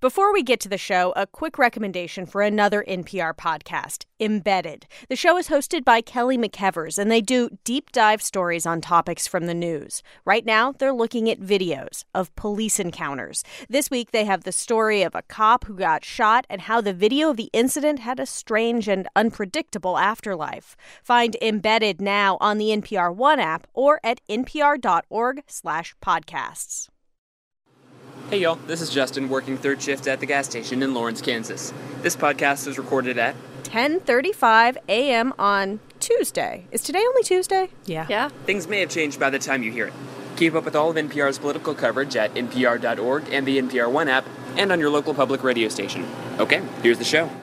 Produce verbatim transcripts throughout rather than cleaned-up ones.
Before we get to the show, a quick recommendation for another N P R podcast, Embedded. The show is hosted by Kelly McEvers, and they do deep dive stories on topics from the news. Right now, they're looking at videos of police encounters. This week, they have the story of a cop who got shot and how the video of the incident had a strange and unpredictable afterlife. Find Embedded now on the N P R One app or at npr.org slash podcasts. Hey y'all, this is Justin working third shift at the gas station in Lawrence, Kansas. This podcast is recorded at ten thirty-five a.m. on Tuesday. Is today only Tuesday? Yeah. Yeah. Things may have changed by the time you hear it. Keep up with all of N P R's political coverage at n p r dot org and the N P R One app and on your local public radio station. Okay, here's the show.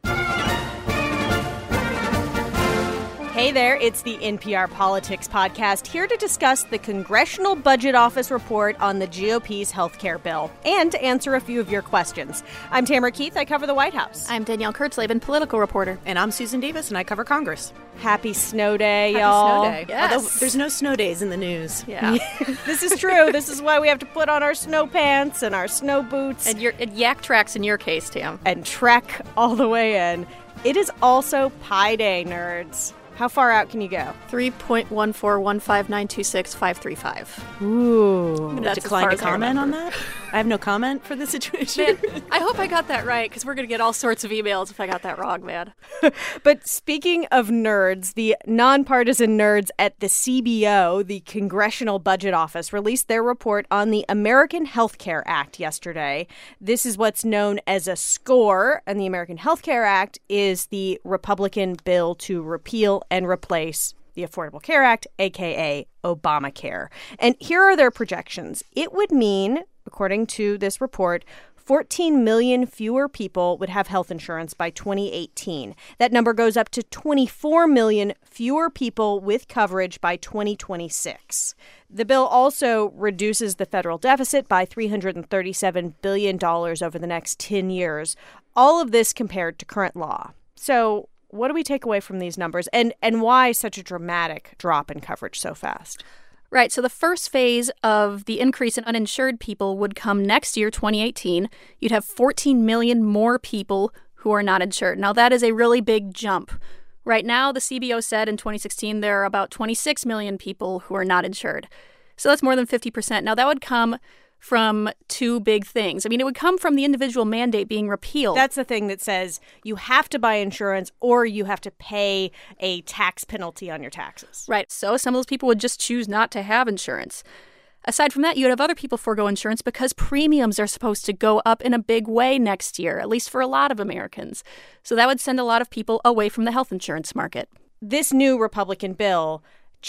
Hey there, it's the N P R Politics Podcast, here to discuss the Congressional Budget Office report on the G O P's health care bill and to answer a few of your questions. I'm Tamara Keith. I cover the White House. I'm Danielle Kurtzleben, political reporter. And I'm Susan Davis, and I cover Congress. Happy snow day, Happy y'all. snow day. Yes. Although there's no snow days in the news. Yeah. This is true. This is why we have to put on our snow pants and our snow boots. And, your, and yak tracks in your case, Tam. And trek all the way in. It is also Pi Day, nerds. How far out can you go? three point one four one five nine two six five three five. Ooh. I'm going to That's as decline far to as I comment on remember. that. I have no comment for this situation. Man, I hope I got that right, because we're going to get all sorts of emails if I got that wrong, man. But speaking of nerds, the nonpartisan nerds at the C B O, the Congressional Budget Office, released their report on the American Health Care Act yesterday. This is what's known as a SCORE, and the American Health Care Act is the Republican bill to repeal and replace the Affordable Care Act, a k a. Obamacare. And here are their projections. It would mean, according to this report, fourteen million fewer people would have health insurance by twenty eighteen. That number goes up to twenty-four million fewer people with coverage by twenty twenty-six. The bill also reduces the federal deficit by three hundred thirty-seven billion dollars over the next ten years. All of this compared to current law. So what do we take away from these numbers, and, and why such a dramatic drop in coverage so fast? Right, so the first phase of the increase in uninsured people would come next year, twenty eighteen. You'd have fourteen million more people who are not insured. Now, that is a really big jump. Right now, the C B O said in twenty sixteen there are about twenty-six million people who are not insured. So that's more than fifty percent. Now, that would come from two big things. I mean, it would come from the individual mandate being repealed. That's the thing that says you have to buy insurance or you have to pay a tax penalty on your taxes. Right. So some of those people would just choose not to have insurance. Aside from that, you'd have other people forego insurance because premiums are supposed to go up in a big way next year, at least for a lot of Americans. So that would send a lot of people away from the health insurance market. This new Republican bill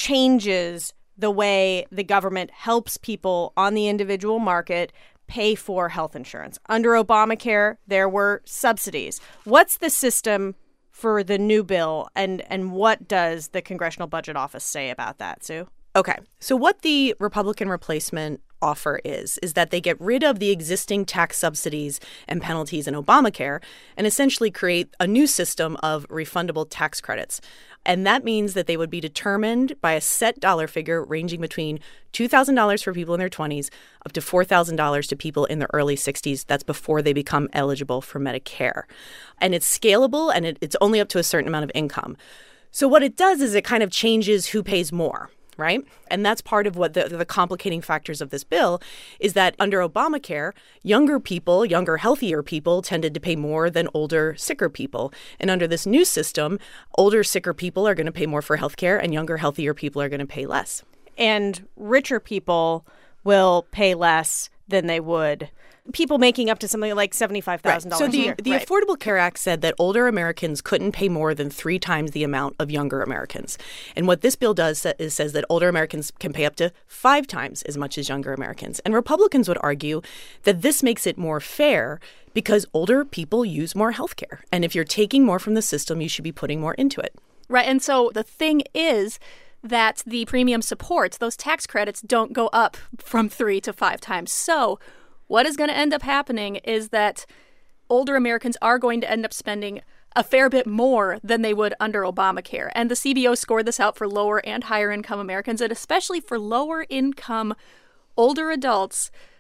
changes the way the government helps people on the individual market pay for health insurance. Under Obamacare, there were subsidies. What's the system for the new bill, and, and what does the Congressional Budget Office say about that, Sue? Okay, so what the Republican replacement offer is, is that they get rid of the existing tax subsidies and penalties in Obamacare and essentially create a new system of refundable tax credits. And that means that they would be determined by a set dollar figure ranging between two thousand dollars for people in their twenties up to four thousand dollars to people in their early sixties. That's before they become eligible for Medicare. And it's scalable, and it, it's only up to a certain amount of income. So what it does is it kind of changes who pays more. Right? And that's part of what the, the complicating factors of this bill is that under Obamacare, younger people, younger, healthier people tended to pay more than older, sicker people. And under this new system, older, sicker people are going to pay more for health care and younger, healthier people are going to pay less. And richer people will pay less than they would people making up to something like seventy-five thousand dollars right. So the, a year. the right. Affordable Care Act said that older Americans couldn't pay more than three times the amount of younger Americans. And what this bill does is says that older Americans can pay up to five times as much as younger Americans. And Republicans would argue that this makes it more fair because older people use more health care. And if you're taking more from the system, you should be putting more into it. Right. And so the thing is that the premium supports, those tax credits don't go up from three to five times. So what is going to end up happening is that older Americans are going to end up spending a fair bit more than they would under Obamacare. And the C B O scored this out for lower and higher income Americans, and especially for lower income older adults.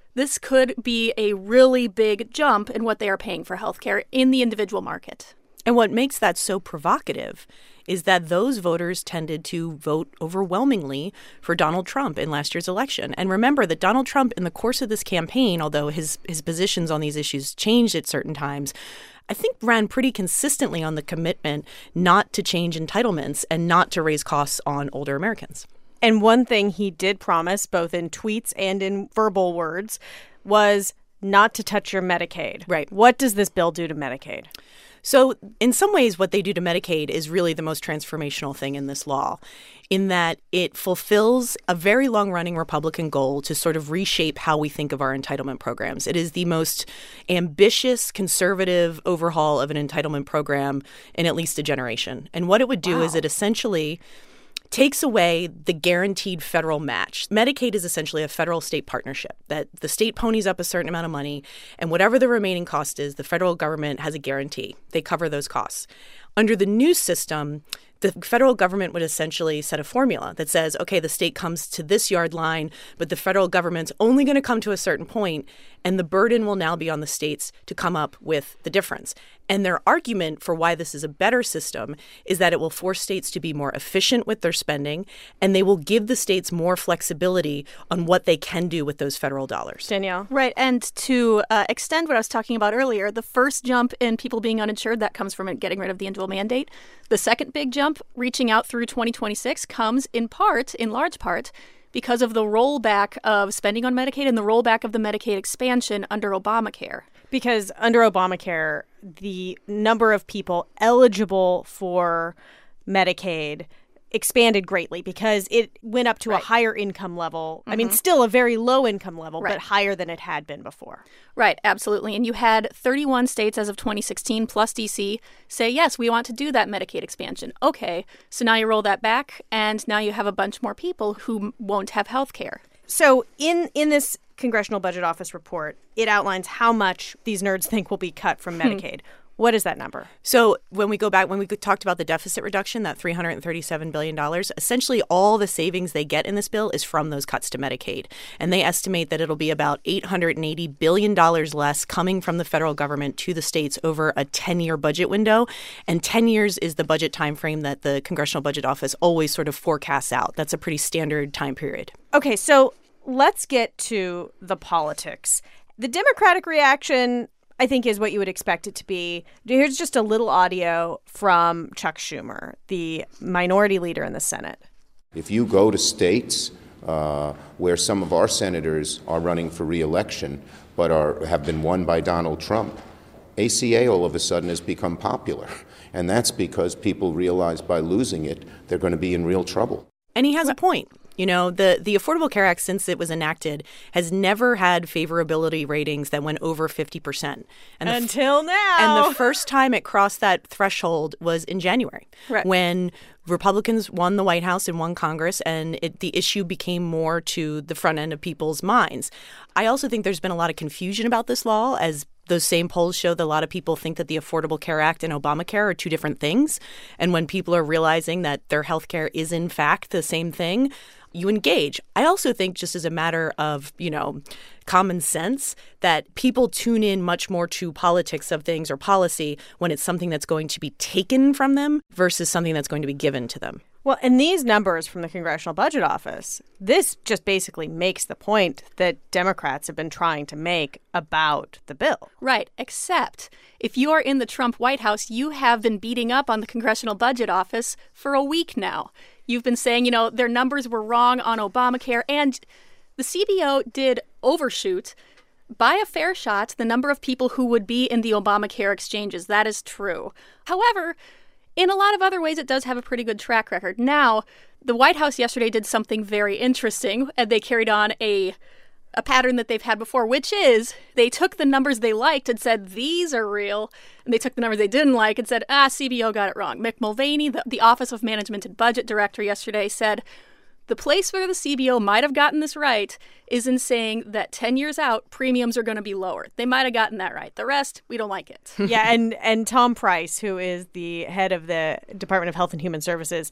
this could be a really big jump in what they are paying for healthcare in the individual market. And what makes that so provocative is that those voters tended to vote overwhelmingly for Donald Trump in last year's election. And remember that Donald Trump, in the course of this campaign, although his his positions on these issues changed at certain times, I think ran pretty consistently on the commitment not to change entitlements and not to raise costs on older Americans. And one thing he did promise, both in tweets and in verbal words, was not to touch your Medicaid. Right. What does this bill do to Medicaid? So in some ways, what they do to Medicaid is really the most transformational thing in this law, in that it fulfills a very long-running Republican goal to sort of reshape how we think of our entitlement programs. It is the most ambitious, conservative overhaul of an entitlement program in at least a generation. And what it would do Wow. is it essentially takes away the guaranteed federal match. Medicaid is essentially a federal-state partnership that the state ponies up a certain amount of money, and whatever the remaining cost is, the federal government has a guarantee. They cover those costs. Under the new system, the federal government would essentially set a formula that says, okay, the state comes to this yard line, but the federal government's only going to come to a certain point, and the burden will now be on the states to come up with the difference. And their argument for why this is a better system is that it will force states to be more efficient with their spending, and they will give the states more flexibility on what they can do with those federal dollars. Danielle? Right. And to uh, extend what I was talking about earlier, the first jump in people being uninsured, that comes from getting rid of the individual mandate. The second big jump, reaching out through twenty twenty-six, comes in part, in large part, because of the rollback of spending on Medicaid and the rollback of the Medicaid expansion under Obamacare. Because under Obamacare, the number of people eligible for Medicaid expanded greatly because it went up to Right. a higher income level. Mm-hmm. I mean, still a very low income level, Right. but higher than it had been before. Right, absolutely. And you had thirty-one states as of twenty sixteen plus D C say, yes, we want to do that Medicaid expansion. Okay, so now you roll that back, and now you have a bunch more people who won't have health care. So in, in this Congressional Budget Office report, it outlines how much these nerds think will be cut from Medicaid. What is that number? So when we go back, when we talked about the deficit reduction, that three hundred thirty-seven billion dollars, essentially all the savings they get in this bill is from those cuts to Medicaid. And they estimate that it'll be about eight hundred eighty billion dollars less coming from the federal government to the states over a ten-year budget window. And ten years is the budget time frame that the Congressional Budget Office always sort of forecasts out. That's a pretty standard time period. Okay, so let's get to the politics. The Democratic reaction, I think, is what you would expect it to be. Here's just a little audio from Chuck Schumer, the minority leader in the Senate. If you go to states uh, where some of our senators are running for re-election but are have been won by Donald Trump, A C A all of a sudden has become popular. And that's because people realize by losing it, they're going to be in real trouble. And he has a point. You know, the, the Affordable Care Act, since it was enacted, has never had favorability ratings that went over fifty percent. And the f- Until now. And the first time it crossed that threshold was in January, Right. when Republicans won the White House and won Congress, and it, the issue became more to the front end of people's minds. I also think there's been a lot of confusion about this law, as those same polls show that a lot of people think that the Affordable Care Act and Obamacare are two different things. And when people are realizing that their health care is, in fact, the same thing, you engage. I also think, just as a matter of, you know, common sense, that people tune in much more to politics of things or policy when it's something that's going to be taken from them versus something that's going to be given to them. Well, and these numbers from the Congressional Budget Office, this just basically makes the point that Democrats have been trying to make about the bill. Right, except if you are in the Trump White House, you have been beating up on the Congressional Budget Office for a week now. You've been saying, you know, their numbers were wrong on Obamacare, and the C B O did overshoot by a fair shot the number of people who would be in the Obamacare exchanges. That is true. However, in a lot of other ways, it does have a pretty good track record. Now, the White House yesterday did something very interesting, and they carried on a a pattern that they've had before, which is they took the numbers they liked and said, these are real, and they took the numbers they didn't like and said, ah, C B O got it wrong. Mick Mulvaney, the, the Office of Management and Budget Director, yesterday said, the place where the C B O might have gotten this right is in saying that ten years out, premiums are going to be lower. They might have gotten that right. The rest, we don't like it. Yeah, and, and Tom Price, who is the head of the Department of Health and Human Services,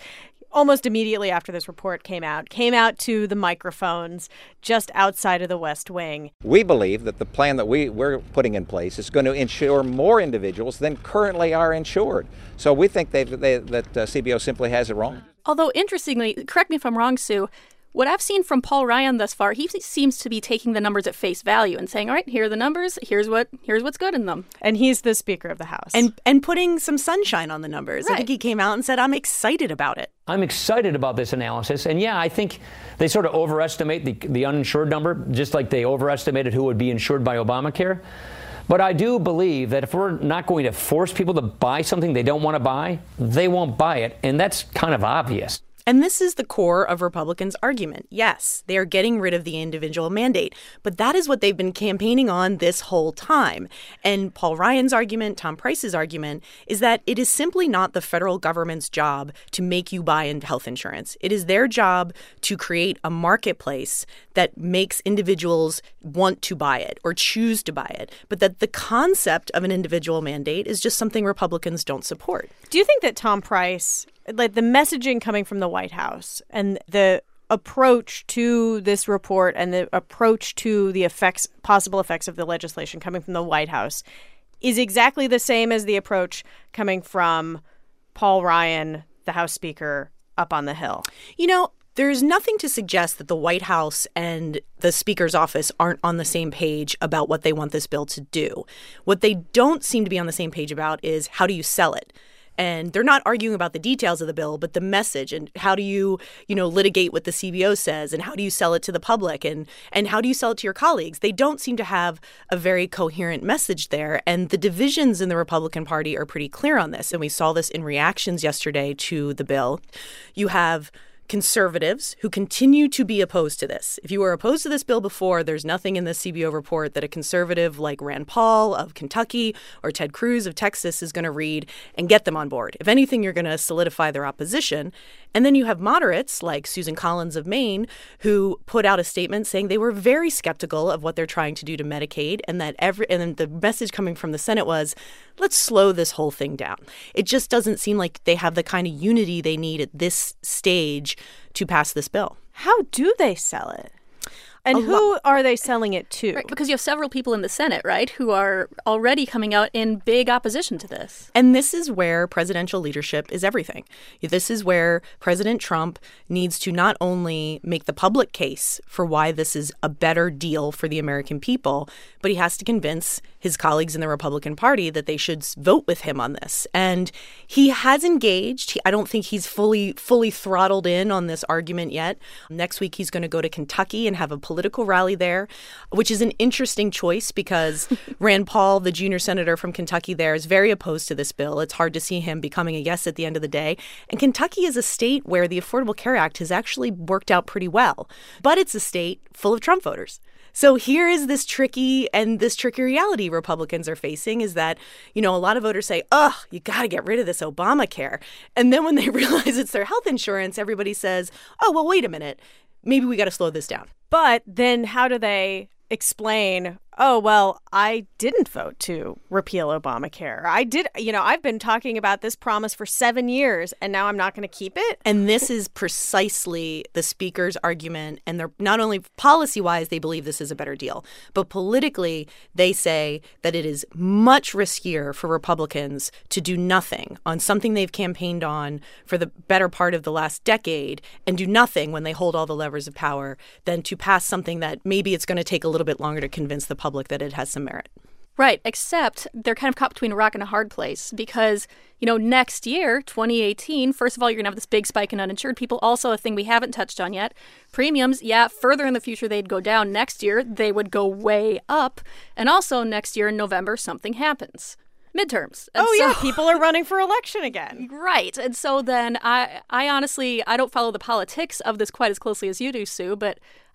almost immediately after this report came out, came out to the microphones just outside of the West Wing. We believe that the plan that we, we're putting in place is going to insure more individuals than currently are insured. So we think they've, they, that uh, C B O simply has it wrong. Although, interestingly, correct me if I'm wrong, Sue, what I've seen from Paul Ryan thus far, he seems to be taking the numbers at face value and saying, all right, here are the numbers. Here's what here's what's good in them. And he's the Speaker of the House. And and putting some sunshine on the numbers. Right. I think he came out and said, I'm excited about it. I'm excited about this analysis. And yeah, I think they sort of overestimate the, the uninsured number, just like they overestimated who would be insured by Obamacare. But I do believe that if we're not going to force people to buy something they don't want to buy, they won't buy it. And that's kind of obvious. And this is the core of Republicans' argument. Yes, they are getting rid of the individual mandate, but that is what they've been campaigning on this whole time. And Paul Ryan's argument, Tom Price's argument, is that it is simply not the federal government's job to make you buy health insurance. It is their job to create a marketplace that makes individuals want to buy it or choose to buy it, but that the concept of an individual mandate is just something Republicans don't support. Do you think that Tom Price, like the messaging coming from the White House and the approach to this report and the approach to the effects, possible effects of the legislation coming from the White House is exactly the same as the approach coming from Paul Ryan, the House Speaker, up on the Hill? You know, there's nothing to suggest that the White House and the Speaker's office aren't on the same page about what they want this bill to do. What they don't seem to be on the same page about is how do you sell it? And they're not arguing about the details of the bill, but the message and how do you, you know, litigate what the C B O says and how do you sell it to the public and and how do you sell it to your colleagues? They don't seem to have a very coherent message there. And the divisions in the Republican Party are pretty clear on this. And we saw this in reactions yesterday to the bill. You have conservatives who continue to be opposed to this. If you were opposed to this bill before, there's nothing in the C B O report that a conservative like Rand Paul of Kentucky or Ted Cruz of Texas is going to read and get them on board. If anything, you're going to solidify their opposition. And then you have moderates like Susan Collins of Maine who put out a statement saying they were very skeptical of what they're trying to do to Medicaid and that every and then the message coming from the Senate was, let's slow this whole thing down. It just doesn't seem like they have the kind of unity they need at this stage to pass this bill. How do they sell it? And who are they selling it to? Right, because you have several people in the Senate, right, who are already coming out in big opposition to this. And this is where presidential leadership is everything. This is where President Trump needs to not only make the public case for why this is a better deal for the American people, but he has to convince his colleagues in the Republican Party that they should vote with him on this. And he has engaged. He, I don't think he's fully fully throttled in on this argument yet. Next week, he's going to go to Kentucky and have a political rally there, which is an interesting choice because Rand Paul, the junior senator from Kentucky there, is very opposed to this bill. It's hard to see him becoming a yes at the end of the day. And Kentucky is a state where the Affordable Care Act has actually worked out pretty well. But it's a state full of Trump voters. So here is this tricky and this tricky reality Republicans are facing is that, you know, a lot of voters say, oh, you got to get rid of this Obamacare. And then when they realize it's their health insurance, everybody says, oh, well, wait a minute. Maybe we got to slow this down. But then how do they explain, oh, well, I didn't vote to repeal Obamacare. I did, you know, I've been talking about this promise for seven years and now I'm not going to keep it. And this is precisely the speaker's argument. And they're not only policy wise, they believe this is a better deal, but politically, they say that it is much riskier for Republicans to do nothing on something they've campaigned on for the better part of the last decade and do nothing when they hold all the levers of power than to pass something that maybe it's going to take a little bit longer to convince the public that it has some merit. Right, except they're kind of caught between a rock and a hard place because, you know, next year, twenty eighteen, first of all, you're going to have this big spike in uninsured people. Also, a thing we haven't touched on yet, premiums, yeah, further in the future, they'd go down. Next year, they would go way up. And also next year in November, something happens. Midterms. And oh, so, yeah, people are running for election again. Right. And so then I, I honestly, I don't follow the politics of this quite as closely as you do, Sue, but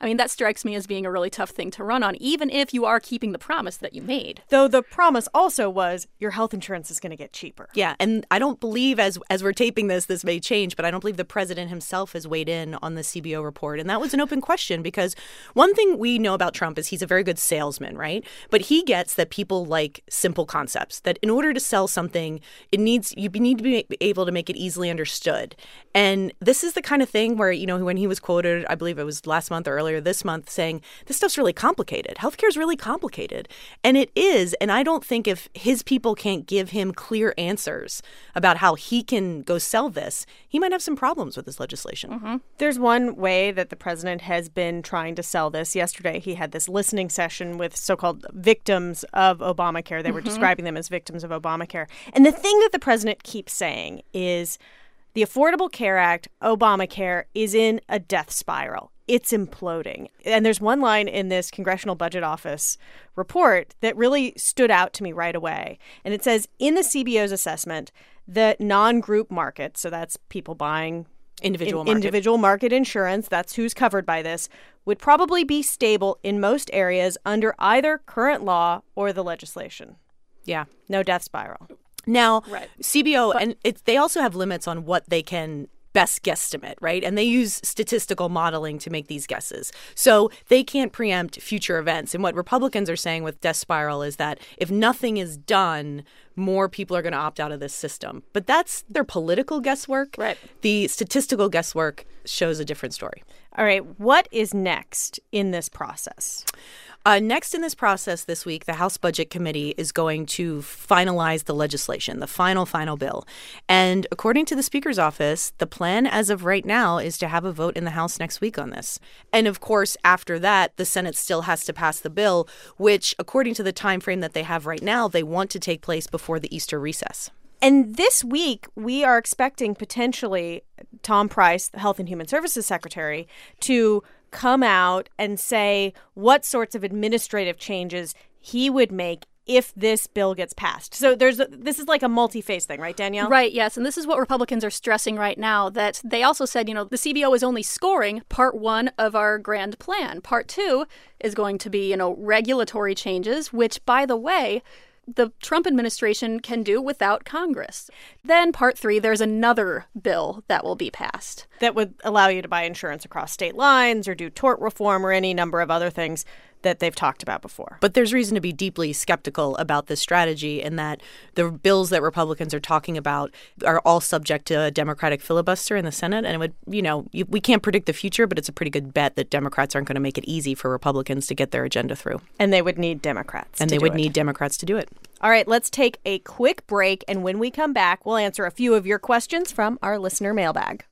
I mean, that strikes me as being a really tough thing to run on, even if you are keeping the promise that you made. Though the promise also was your health insurance is going to get cheaper. Yeah, and I don't believe, as as we're taping this, this may change, but I don't believe the president himself has weighed in on the C B O report. And that was an open question because one thing we know about Trump is he's a very good salesman, right? But he gets that people like simple concepts, that in order to sell something, it needs you need to be able to make it easily understood. And this is the kind of thing where, you know, when he was quoted, I believe it was last month or earlier this month, saying this stuff's really complicated. Healthcare is really complicated. And it is. And I don't think if his people can't give him clear answers about how he can go sell this, he might have some problems with this legislation. Mm-hmm. There's one way that the president has been trying to sell this. Yesterday, he had this listening session with so-called victims of Obamacare. They mm-hmm. were describing them as victims of Obamacare. And the thing that the president keeps saying is the Affordable Care Act, Obamacare, is in a death spiral. It's imploding. And there's one line in this Congressional Budget Office report that really stood out to me right away. And it says, in the C B O's assessment, the non-group market, so that's people buying individual in, market. individual market insurance, that's who's covered by this, would probably be stable in most areas under either current law or the legislation. Yeah. No death spiral. Now, right. C B O, but, and it, they also have limits on what they can best guesstimate, right? And they use statistical modeling to make these guesses. So they can't preempt future events. And what Republicans are saying with death spiral is that if nothing is done, more people are going to opt out of this system. But that's their political guesswork. Right. The statistical guesswork shows a different story. All right. What is next in this process? Uh, next in this process this week, the House Budget Committee is going to finalize the legislation, the final, final bill. And according to the Speaker's office, the plan as of right now is to have a vote in the House next week on this. And of course, after that, the Senate still has to pass the bill, which, according to the time frame that they have right now, they want to take place before the Easter recess. And this week, we are expecting potentially Tom Price, the Health and Human Services Secretary, to come out and say what sorts of administrative changes he would make if this bill gets passed. So there's a, this is like a multi-phase thing, right, Danielle? Right, yes. And this is what Republicans are stressing right now, that they also said, you know, the C B O is only scoring part one of our grand plan. Part two is going to be, you know, regulatory changes, which, by the way, the Trump administration can do without Congress. Then part three, there's another bill that will be passed. That would allow you to buy insurance across state lines or do tort reform or any number of other things that they've talked about before. But there's reason to be deeply skeptical about this strategy in that the bills that Republicans are talking about are all subject to a Democratic filibuster in the Senate. And it would, you know, you, we can't predict the future, but it's a pretty good bet that Democrats aren't going to make it easy for Republicans to get their agenda through. And they would need Democrats And to they do would it. need Democrats to do it. All right, let's take a quick break. And when we come back, we'll answer a few of your questions from our listener mailbag.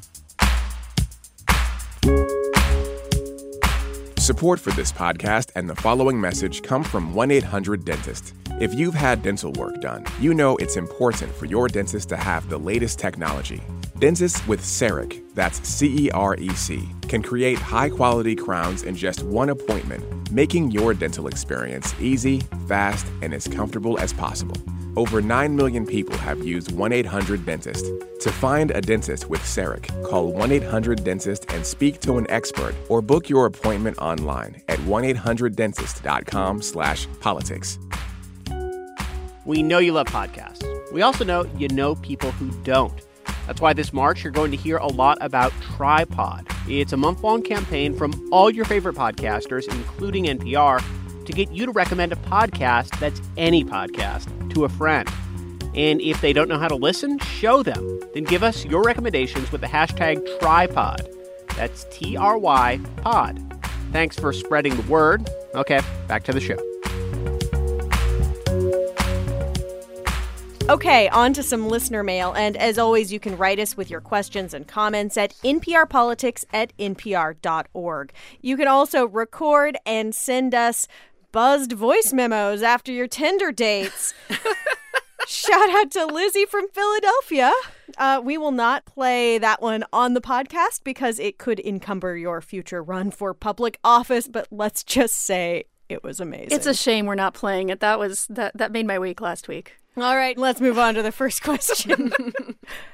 Support for this podcast and the following message come from one eight hundred dentist. If you've had dental work done, you know it's important for your dentist to have the latest technology. Dentists with CEREC, that's C E R E C, can create high-quality crowns in just one appointment, making your dental experience easy, fast, and as comfortable as possible. Over nine million people have used one eight hundred dentist. To find a dentist with CEREC, call one eight hundred dentist and speak to an expert or book your appointment online at one eight hundred dentist dot com slash politics. We know you love podcasts. We also know you know people who don't. That's why this March you're going to hear a lot about Tripod. It's a month-long campaign from all your favorite podcasters, including N P R, to get you to recommend a podcast that's any podcast to a friend. And if they don't know how to listen, show them. Then give us your recommendations with the hashtag Tripod. That's T R Y pod. Thanks for spreading the word. Okay, back to the show. Okay, on to some listener mail. And as always, you can write us with your questions and comments at nprpolitics at npr dot org. You can also record and send us buzzed voice memos after your Tinder dates. Shout out to Lizzie from Philadelphia. Uh, we will not play that one on the podcast because it could encumber your future run for public office, but let's just say it was amazing. It's a shame we're not playing it. That was that that made my week last week. All right, let's move on to the first question.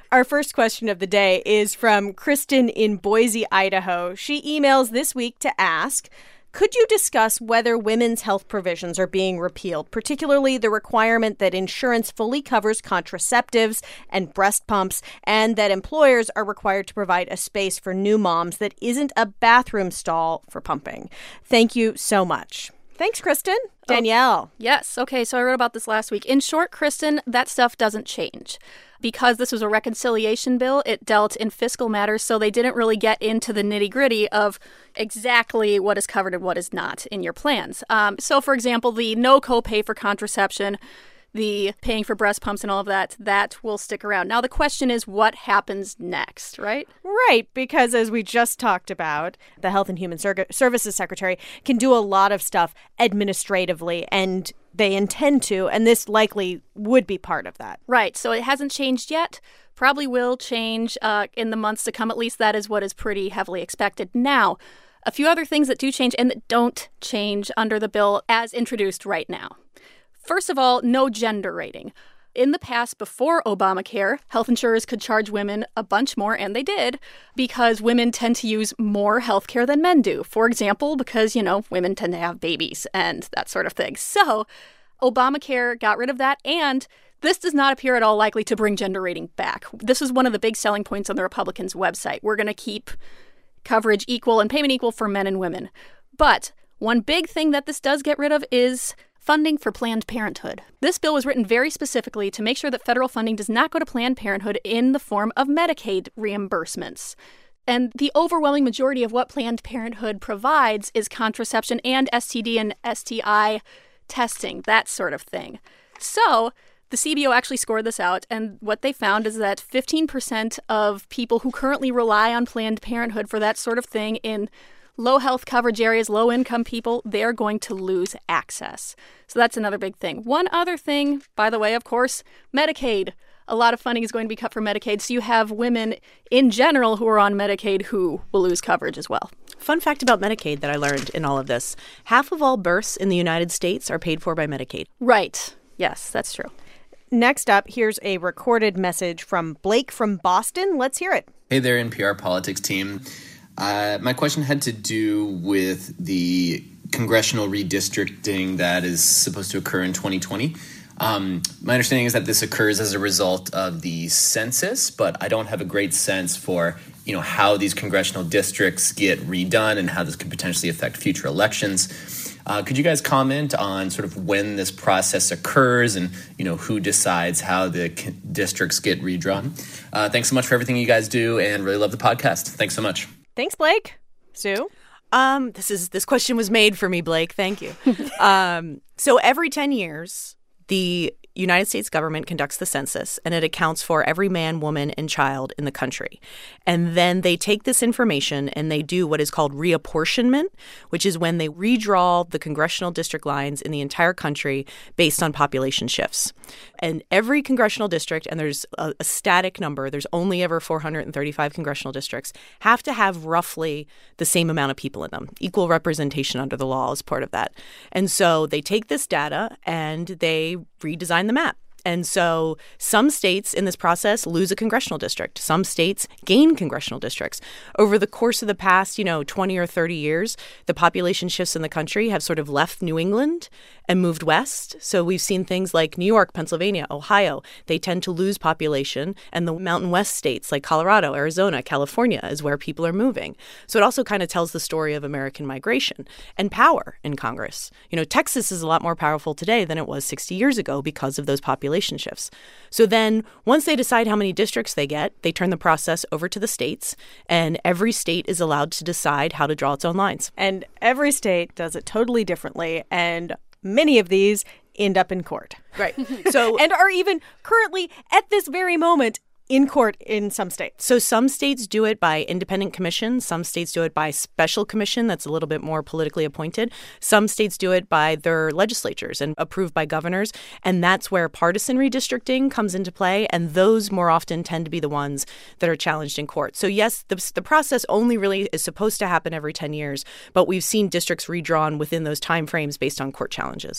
Our first question of the day is from Kristen in Boise, Idaho. She emails this week to ask, could you discuss whether women's health provisions are being repealed, particularly the requirement that insurance fully covers contraceptives and breast pumps, and that employers are required to provide a space for new moms that isn't a bathroom stall for pumping? Thank you so much. Thanks, Kristen. Danielle. Oh, yes. Okay, so I wrote about this last week. In short, Kristen, that stuff doesn't change. Because this was a reconciliation bill, it dealt in fiscal matters, so they didn't really get into the nitty-gritty of exactly what is covered and what is not in your plans. Um, so, for example, the no copay for contraception, the paying for breast pumps and all of that, that will stick around. Now, the question is, what happens next, right? Right, because as we just talked about, the Health and Human Ser- Services Secretary can do a lot of stuff administratively, and they intend to, and this likely would be part of that. Right, so it hasn't changed yet. Probably will change uh, in the months to come. At least that is what is pretty heavily expected. Now, a few other things that do change and that don't change under the bill as introduced right now. First of all, no gender rating. In the past, before Obamacare, health insurers could charge women a bunch more, and they did, because women tend to use more health care than men do. For example, because, you know, women tend to have babies and that sort of thing. So Obamacare got rid of that, and this does not appear at all likely to bring gender rating back. This is one of the big selling points on the Republicans' website. We're going to keep coverage equal and payment equal for men and women. But one big thing that this does get rid of is funding for Planned Parenthood. This bill was written very specifically to make sure that federal funding does not go to Planned Parenthood in the form of Medicaid reimbursements. And the overwhelming majority of what Planned Parenthood provides is contraception and S T D and S T I testing, that sort of thing. So the C B O actually scored this out, and what they found is that fifteen percent of people who currently rely on Planned Parenthood for that sort of thing in low health coverage areas, low income people, they're going to lose access. So that's another big thing. One other thing, by the way, of course, Medicaid. A lot of funding is going to be cut for Medicaid. So you have women in general who are on Medicaid who will lose coverage as well. Fun fact about Medicaid that I learned in all of this. Half of all births in the United States are paid for by Medicaid. Right. Yes, that's true. Next up, here's a recorded message from Blake from Boston. Let's hear it. Hey there, N P R Politics team. Uh, my question had to do with the congressional redistricting that is supposed to occur in twenty twenty. Um, my understanding is that this occurs as a result of the census, but I don't have a great sense for, you know, how these congressional districts get redone and how this could potentially affect future elections. Uh, could you guys comment on sort of when this process occurs and, you know, who decides how the c- districts get redrawn? Uh, thanks so much for everything you guys do, and really love the podcast. Thanks so much. Thanks, Blake. Sue? Um, this is this question was made for me, Blake. Thank you. um, so every ten years, the United States government conducts the census, and it accounts for every man, woman, and child in the country. And then they take this information and they do what is called reapportionment, which is when they redraw the congressional district lines in the entire country based on population shifts. And every congressional district, and there's a, a static number, there's only ever four hundred thirty-five congressional districts, have to have roughly the same amount of people in them. Equal representation under the law is part of that. And so they take this data and they redesign the map. And so some states in this process lose a congressional district. Some states gain congressional districts. Over the course of the past, you know, twenty or thirty years, the population shifts in the country have sort of left New England and moved west. So we've seen things like New York, Pennsylvania, Ohio. They tend to lose population. And the Mountain West states like Colorado, Arizona, California is where people are moving. So it also kind of tells the story of American migration and power in Congress. You know, Texas is a lot more powerful today than it was sixty years ago because of those population shifts. So then once they decide how many districts they get, they turn the process over to the states, and every state is allowed to decide how to draw its own lines. And every state does it totally differently, and many of these end up in court. Right. So and are even currently at this very moment in court in some states. So some states do it by independent commission. Some states do it by special commission that's a little bit more politically appointed. Some states do it by their legislatures and approved by governors. And that's where partisan redistricting comes into play. And those more often tend to be the ones that are challenged in court. So yes, the, the process only really is supposed to happen every ten years. But we've seen districts redrawn within those timeframes based on court challenges.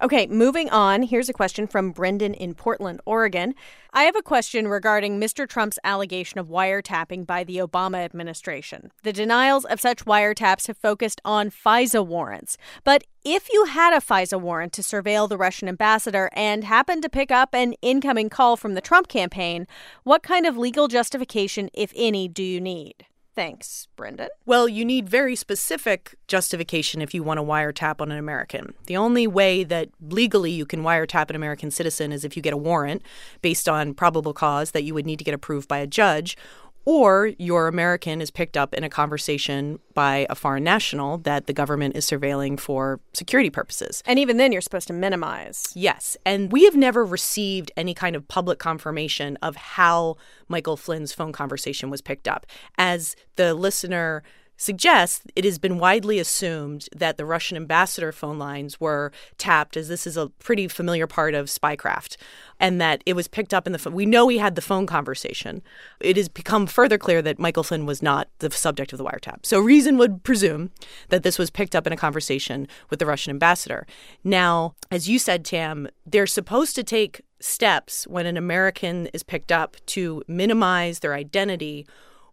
Okay, moving on. Here's a question from Brendan in Portland, Oregon. I have a question regarding Mister Trump's allegation of wiretapping by the Obama administration. The denials of such wiretaps have focused on FISA warrants. But if you had a FISA warrant to surveil the Russian ambassador and happened to pick up an incoming call from the Trump campaign, what kind of legal justification, if any, do you need? Thanks, Brendan. Well, you need very specific justification if you want to wiretap on an American. The only way that legally you can wiretap an American citizen is if you get a warrant based on probable cause that you would need to get approved by a judge, or your American is picked up in a conversation by a foreign national that the government is surveilling for security purposes. And even then, you're supposed to minimize. Yes. And we have never received any kind of public confirmation of how Michael Flynn's phone conversation was picked up. As the listener suggests, it has been widely assumed that the Russian ambassador phone lines were tapped, as this is a pretty familiar part of spycraft, and that it was picked up in the phone. We know he had the phone conversation. It has become further clear that Michael Flynn was not the subject of the wiretap. So reason would presume that this was picked up in a conversation with the Russian ambassador. Now, as you said, Tam, they're supposed to take steps when an American is picked up to minimize their identity,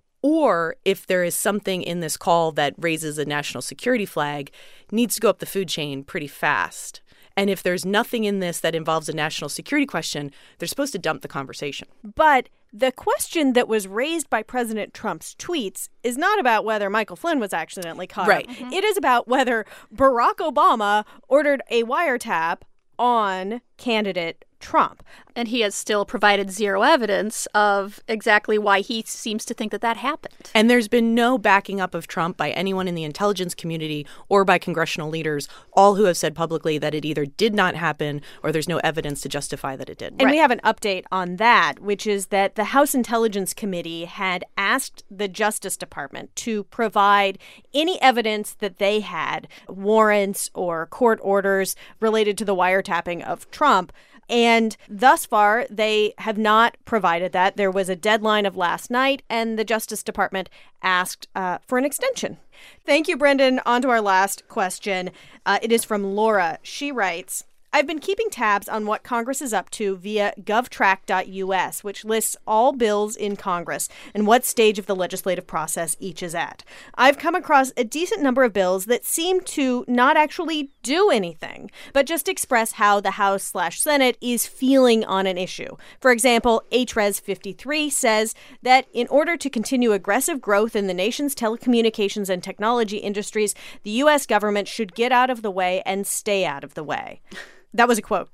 or if there is something in this call that raises a national security flag, needs to go up the food chain pretty fast. And if there's nothing in this that involves a national security question, they're supposed to dump the conversation. But the question that was raised by President Trump's tweets is not about whether Michael Flynn was accidentally caught. Right. Mm-hmm. It is about whether Barack Obama ordered a wiretap on candidate Trump. And he has still provided zero evidence of exactly why he seems to think that that happened. And there's been no backing up of Trump by anyone in the intelligence community or by congressional leaders, all who have said publicly that it either did not happen or there's no evidence to justify that it did. And right. We have an update on that, which is that the House Intelligence Committee had asked the Justice Department to provide any evidence that they had, warrants or court orders related to the wiretapping of Trump. And thus far, they have not provided that. There was a deadline of last night, and the Justice Department asked uh, for an extension. Thank you, Brendan. On to our last question. Uh, it is from Laura. She writes, I've been keeping tabs on what Congress is up to via govtrack dot U S, which lists all bills in Congress and what stage of the legislative process each is at. I've come across a decent number of bills that seem to not actually do anything, but just express how the House slash Senate is feeling on an issue. For example, H R E S fifty-three says that in order to continue aggressive growth in the nation's telecommunications and technology industries, the U S government should get out of the way and stay out of the way. That was a quote.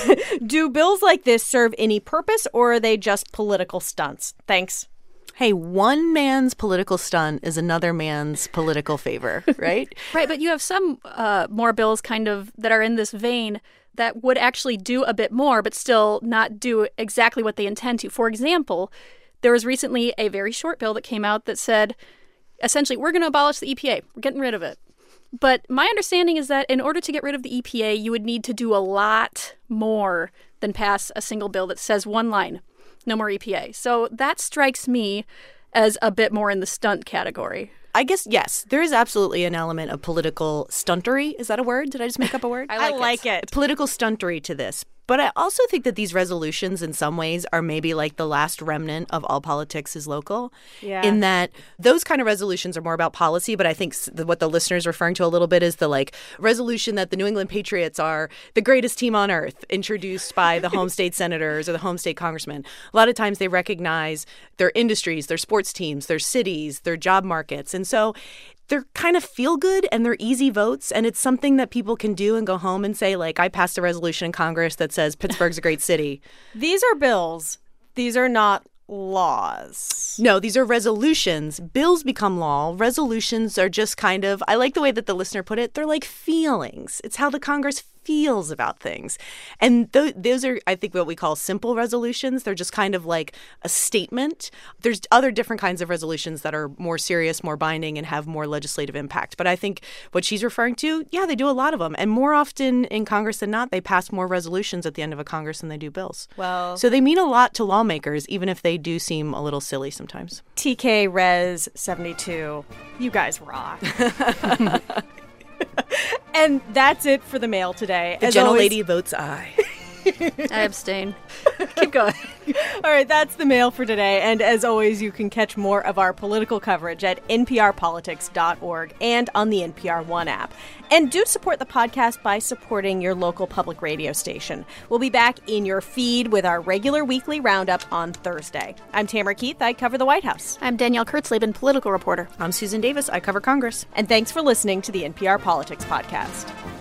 Do bills like this serve any purpose, or are they just political stunts? Thanks. Hey, one man's political stunt is another man's political favor, right? Right, but you have some uh, more bills kind of that are in this vein that would actually do a bit more, but still not do exactly what they intend to. For example, there was recently a very short bill that came out that said, essentially, we're going to abolish the E P A. We're getting rid of it. But my understanding is that in order to get rid of the E P A, you would need to do a lot more than pass a single bill that says one line, no more E P A. So that strikes me as a bit more in the stunt category. I guess, yes, there is absolutely an element of political stuntery. Is that a word? Did I just make up a word? I like, I like it. it. Political stuntery to this. But I also think that these resolutions in some ways are maybe like the last remnant of all politics is local. Yeah. In that those kind of resolutions are more about policy. But I think what the listener is referring to a little bit is the like resolution that the New England Patriots are the greatest team on earth, introduced by the home state senators or the home state congressmen. A lot of times they recognize their industries, their sports teams, their cities, their job markets. And so they're kind of feel good and they're easy votes. And it's something that people can do and go home and say, like, I passed a resolution in Congress that says Pittsburgh's a great city. These are bills. These are not laws. No, these are resolutions. Bills become law. Resolutions are just kind of, I like the way that the listener put it, they're like feelings. It's how the Congress feels about things. And th- those are, I think, what we call simple resolutions. They're just kind of like a statement. There's other different kinds of resolutions that are more serious, more binding, and have more legislative impact. But I think what she's referring to, yeah, they do a lot of them. And more often in Congress than not, they pass more resolutions at the end of a Congress than they do bills. Well, so they mean a lot to lawmakers, even if they do seem a little silly sometimes. T K Res seventy-two, you guys rock. And that's it for the mail today. The As gentle always, lady votes aye. I abstain. Keep going. All right, that's the mail for today. And as always, you can catch more of our political coverage at N P R politics dot org and on the N P R One app. And do support the podcast by supporting your local public radio station. We'll be back in your feed with our regular weekly roundup on Thursday. I'm Tamara Keith. I cover the White House. I'm Danielle Kurtzleben, political reporter. I'm Susan Davis. I cover Congress. And thanks for listening to the N P R Politics Podcast.